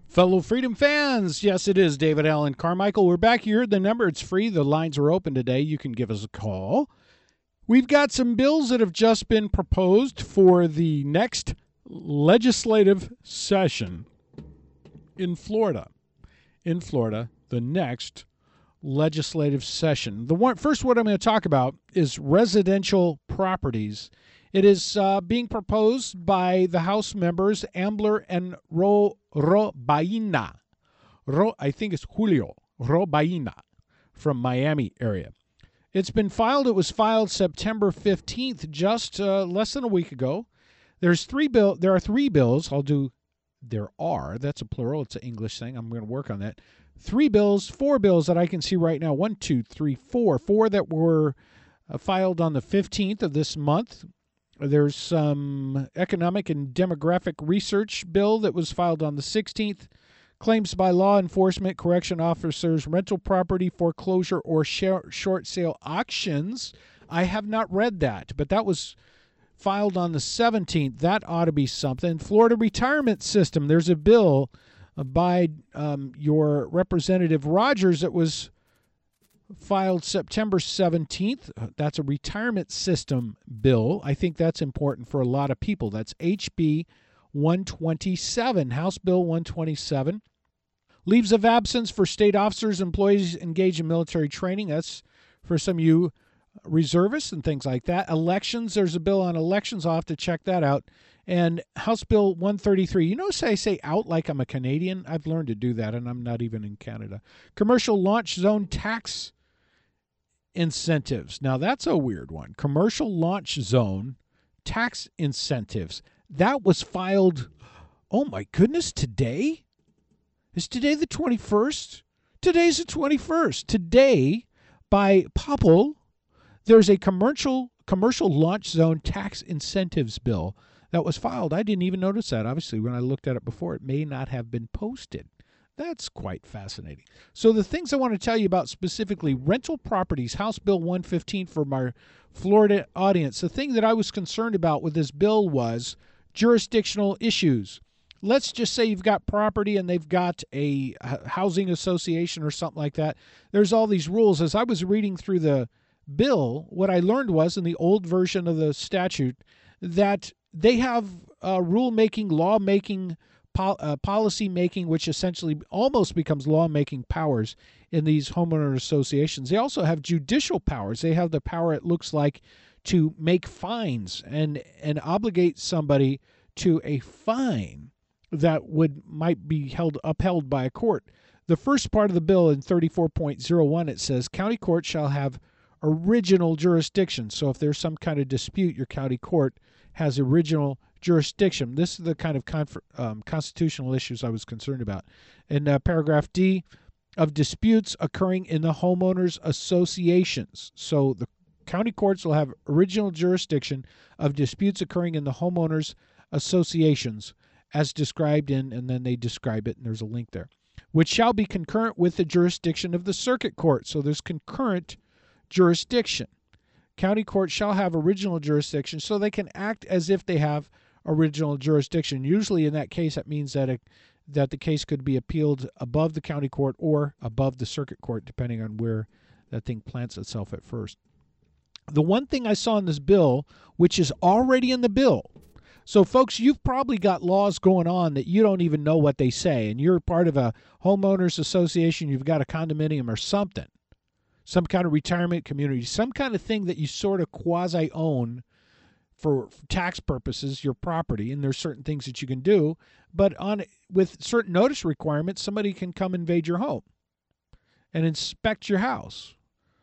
Fellow Freedom fans, yes, it is David Allen Carmichael. We're back here. The number, it's free. The lines are open today. You can give us a call. We've got some bills that have just been proposed for the next legislative session in Florida. In Florida, the next legislative session. First, what I'm going to talk about is residential properties. It is being proposed by the House members Ambler and Robaina. I think it's Julio Robaina from Miami area. It's been filed. It was filed September 15th, just less than a week ago. There are three bills. That's a plural. It's an English thing. I'm going to work on that. Four bills that I can see right now. Four that were filed on the 15th of this month. There's some economic and demographic research bill that was filed on the 16th. Claims by law enforcement, correction officers, rental property foreclosure, or short sale auctions. I have not read that, but that was filed on the 17th. That ought to be something. Florida retirement system. There's a bill by your Representative Rogers that was filed September 17th. That's a retirement system bill. I think that's important for a lot of people. That's HB 127, House Bill 127. Leaves of absence for state officers, employees engaged in military training. That's for some of you reservists and things like that. Elections, there's a bill on elections. I'll have to check that out. And House Bill 133. You notice I say out like I'm a Canadian? I've learned to do that, and I'm not even in Canada. Commercial launch zone tax incentives. Now, that's a weird one. Commercial launch zone tax incentives. That was filed, oh my goodness, today? Is today the 21st? Today's the 21st. Today, by Popple, there's a commercial launch zone tax incentives bill that was filed. I didn't even notice that. Obviously, when I looked at it before, it may not have been posted. That's quite fascinating. So the things I want to tell you about specifically, rental properties, House Bill 115 for my Florida audience. The thing that I was concerned about with this bill was jurisdictional issues. Let's just say you've got property and they've got a housing association or something like that. There's all these rules. As I was reading through the bill, what I learned was in the old version of the statute that they have rule-making, law-making, policy-making, which essentially almost becomes law-making powers in these homeowner associations. They also have judicial powers. They have the power, it looks like, to make fines and obligate somebody to a fine that might be upheld by a court. The first part of the bill in 34.01, it says, county court shall have original jurisdiction. So if there's some kind of dispute, your county court has original jurisdiction. This is the kind of constitutional issues I was concerned about. In paragraph D, of disputes occurring in the homeowners associations. So the county courts will have original jurisdiction of disputes occurring in the homeowners associations as described in, and then they describe it, and there's a link there, which shall be concurrent with the jurisdiction of the circuit court. So there's concurrent jurisdiction. County court shall have original jurisdiction, so they can act as if they have original jurisdiction. Usually in that case, that means that the case could be appealed above the county court or above the circuit court, depending on where that thing plants itself at first. The one thing I saw in this bill, which is already in the bill, so folks, you've probably got laws going on that you don't even know what they say, and you're part of a homeowners association, you've got a condominium or something, some kind of retirement community, some kind of thing that you sort of quasi-own for tax purposes, your property, and there's certain things that you can do, but with certain notice requirements, somebody can come invade your home and inspect your house,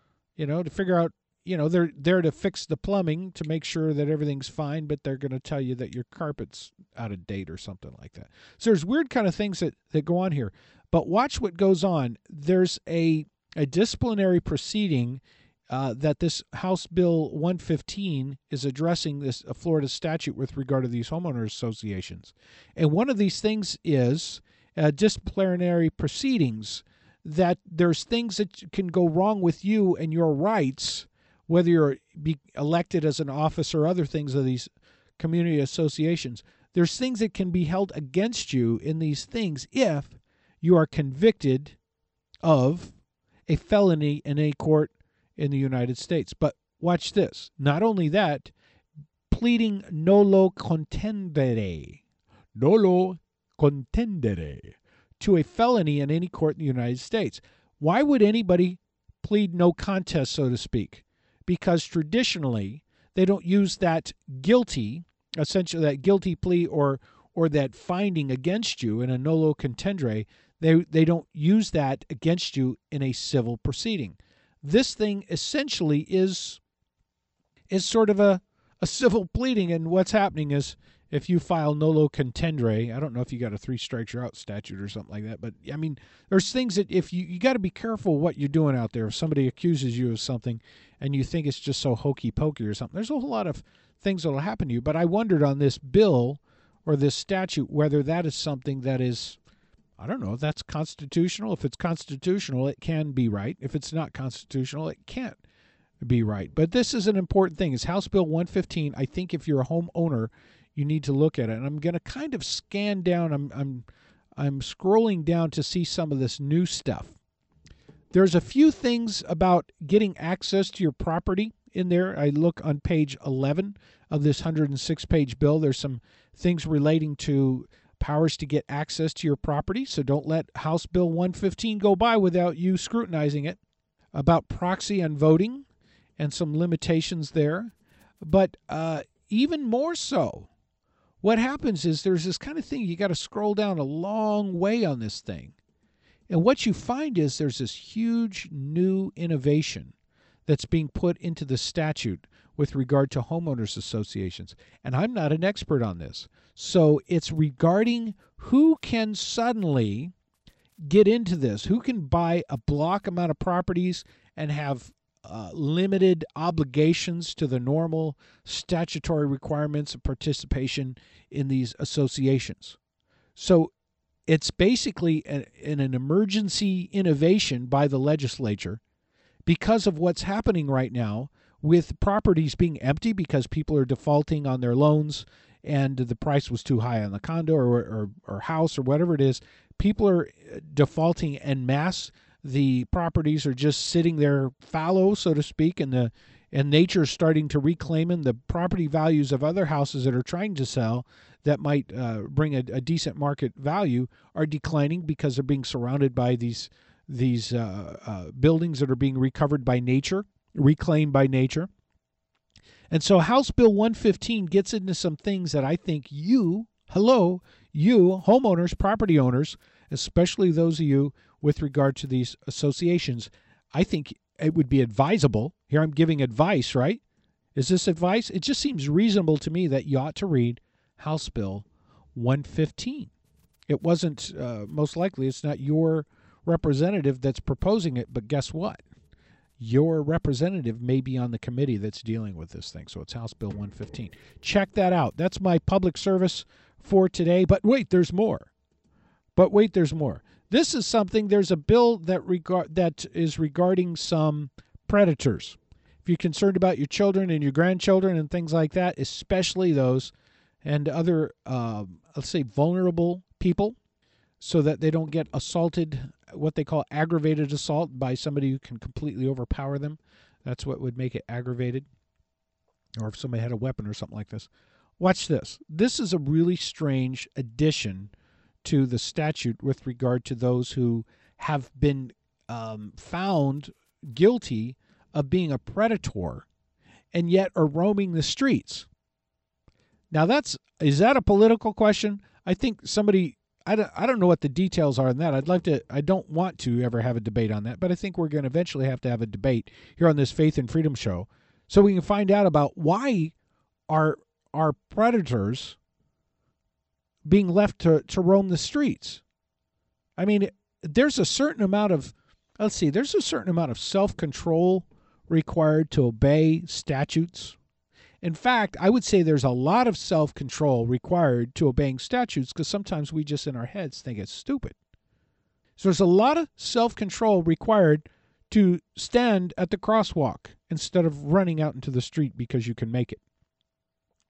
to figure out, they're there to fix the plumbing to make sure that everything's fine, but they're going to tell you that your carpet's out of date or something like that. So there's weird kind of things that go on here. But watch what goes on. There's a disciplinary proceeding that this House Bill 115 is addressing, this Florida statute with regard to these homeowners associations. And one of these things is disciplinary proceedings, that there's things that can go wrong with you and your rights, whether you're be elected as an office or other things of these community associations. There's things that can be held against you in these things if you are convicted of a felony in a court in the United States. But watch this. Not only that, pleading nolo contendere to a felony in any court in the United States. Why would anybody plead no contest, so to speak? Because traditionally, they don't use that guilty, essentially that guilty plea or that finding against you in a nolo contendere. They don't use that against you in a civil proceeding. This thing essentially is sort of a civil pleading, and what's happening is if you file nolo contendere, I don't know if you got a 3 strikes you're out statute or something like that, but I mean, there's things that if you got to be careful what you're doing out there. If somebody accuses you of something and you think it's just so hokey pokey or something, there's a whole lot of things that will happen to you. But I wondered on this bill or this statute whether that is something that is, I don't know if that's constitutional. If it's constitutional, it can be right. If it's not constitutional, it can't be right. But this is an important thing. It's House Bill 115. I think if you're a homeowner, you need to look at it. And I'm going to kind of scan down. I'm scrolling down to see some of this new stuff. There's a few things about getting access to your property in there. I look on page 11 of this 106-page bill. There's some things relating to powers to get access to your property. So don't let House Bill 115 go by without you scrutinizing it. About proxy and voting and some limitations there. But even more so, what happens is there's this kind of thing, you got to scroll down a long way on this thing. And what you find is there's this huge new innovation that's being put into the statute with regard to homeowners associations. And I'm not an expert on this. So it's regarding who can suddenly get into this, who can buy a block amount of properties and have limited obligations to the normal statutory requirements of participation in these associations. So it's basically an emergency innovation by the legislature because of what's happening right now with properties being empty because people are defaulting on their loans and the price was too high on the condo or house or whatever it is. People are defaulting en masse. The properties are just sitting there fallow, so to speak, and nature's starting to reclaim them. The property values of other houses that are trying to sell that might bring a decent market value are declining because they're being surrounded by these buildings that are being recovered by nature, reclaimed by nature. And so House Bill 115 gets into some things that I think you homeowners, property owners, especially those of you with regard to these associations, I think it would be advisable. Here I'm giving advice, right? Is this advice? It just seems reasonable to me that you ought to read House Bill 115. It wasn't, most likely, it's not your representative that's proposing it, but guess what? Your representative may be on the committee that's dealing with this thing. So it's House Bill 115. Check that out. That's my public service for today. But wait, there's more. This is something, there's a bill that is regarding some predators. If you're concerned about your children and your grandchildren and things like that, especially those and other, let's say, vulnerable people, so that they don't get assaulted, what they call aggravated assault, by somebody who can completely overpower them. That's what would make it aggravated. Or if somebody had a weapon or something like this. Watch this. This is a really strange addition to the statute with regard to those who have been found guilty of being a predator and yet are roaming the streets. Now is that a political question? I think somebody, I don't know what the details are on that. I don't want to ever have a debate on that, but I think we're going to eventually have to have a debate here on this Faith and Freedom show so we can find out about why are predators being left to roam the streets. I mean, there's a certain amount of self-control required to obey statutes. In fact, I would say there's a lot of self-control required to obeying statutes because sometimes we just in our heads think it's stupid. So there's a lot of self-control required to stand at the crosswalk instead of running out into the street because you can make it.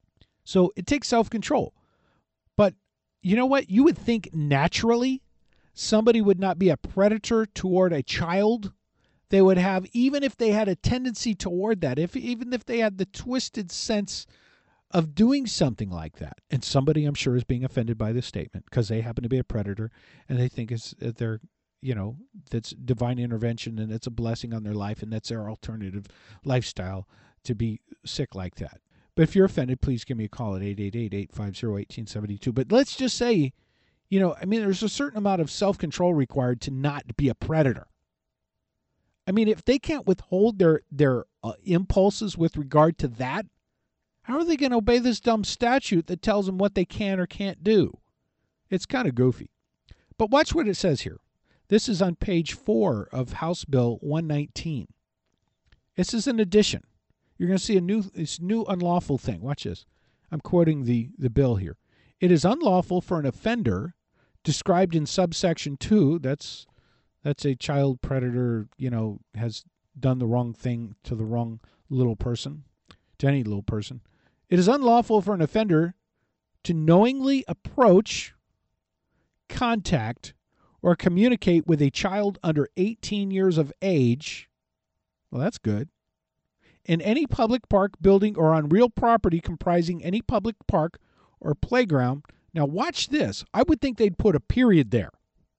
So it takes self-control. But you know what? You would think naturally somebody would not be a predator toward a child. They would have, even if they had a tendency toward that, even if they had the twisted sense of doing something like that. And somebody, I'm sure, is being offended by this statement because they happen to be a predator and they think they're, that's divine intervention and it's a blessing on their life and that's their alternative lifestyle to be sick like that. But if you're offended, please give me a call at 888-850-1872. But let's just say, there's a certain amount of self-control required to not be a predator. I mean, if they can't withhold their impulses with regard to that, how are they going to obey this dumb statute that tells them what they can or can't do? It's kind of goofy. But watch what it says here. This is on page 4 of House Bill 119. This is an addition. You're going to see this new unlawful thing. Watch this. I'm quoting the bill here. It is unlawful for an offender described in subsection 2, that's a child predator, has done the wrong thing to the wrong little person, to any little person. It is unlawful for an offender to knowingly approach, contact, or communicate with a child under 18 years of age. Well, that's good. In any public park, building, or on real property comprising any public park or playground. Now, watch this. I would think they'd put a period there.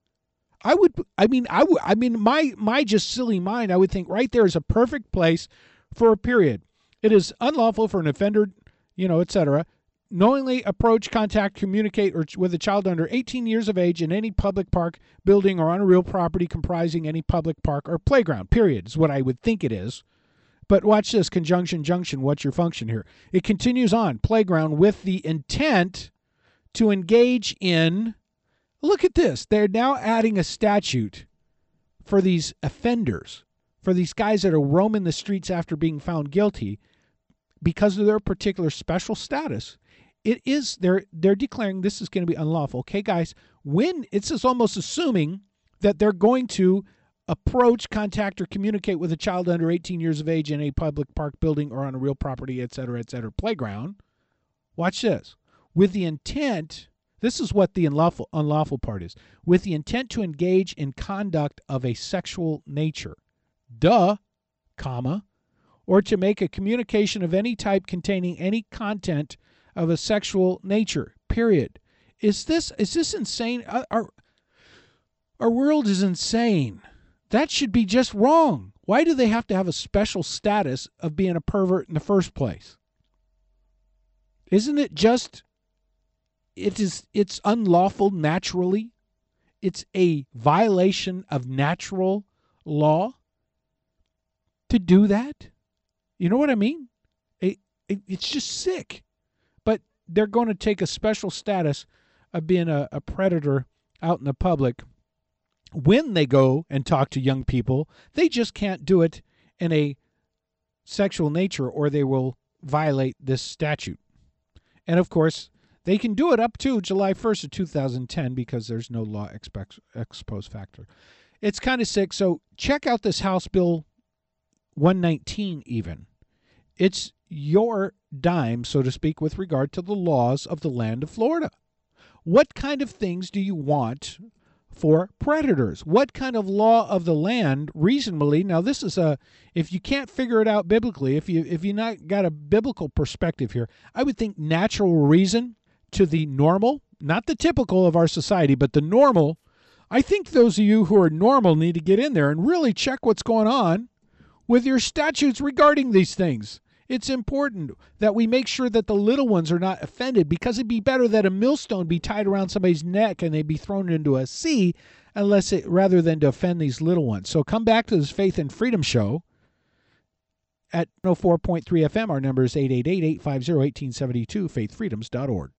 My just silly mind, I would think right there is a perfect place for a period. It is unlawful for an offender, etc., knowingly approach, contact, communicate with a child under 18 years of age in any public park, building, or on a real property comprising any public park or playground, period, is what I would think it is. But watch this, conjunction, junction, what's your function here? It continues on, playground, with the intent to engage in, look at this, they're now adding a statute for these offenders, for these guys that are roaming the streets after being found guilty because of their particular special status. It is, they're declaring this is going to be unlawful. Okay, guys, when it's just almost assuming that they're going to approach, contact, or communicate with a child under 18 years of age in a public park, building, or on a real property, etc., playground. Watch this. With the intent, this is what the unlawful part is, with the intent to engage in conduct of a sexual nature, or to make a communication of any type containing any content of a sexual nature, period. Is this insane? Our world is insane. That should be just wrong. Why do they have to have a special status of being a pervert in the first place? Isn't it just, it's unlawful naturally? It's a violation of natural law to do that? You know what I mean? It's just sick. But they're going to take a special status of being a predator out in the public. When they go and talk to young people, they just can't do it in a sexual nature or they will violate this statute. And of course, they can do it up to July 1st of 2010 because there's no law ex post facto. It's kind of sick. So check out this House Bill 119 even. It's your dime, so to speak, with regard to the laws of the land of Florida. What kind of things do you want for predators? What kind of law of the land reasonably? Now, this is if you can't figure it out biblically, if you not got a biblical perspective here, I would think natural reason to the normal, not the typical of our society, but the normal. I think those of you who are normal need to get in there and really check what's going on with your statutes regarding these things. It's important that we make sure that the little ones are not offended, because it'd be better that a millstone be tied around somebody's neck and they be thrown into a sea rather than to offend these little ones. So come back to this Faith and Freedom show at 104.3 FM. Our number is 888-850-1872, faithfreedoms.org.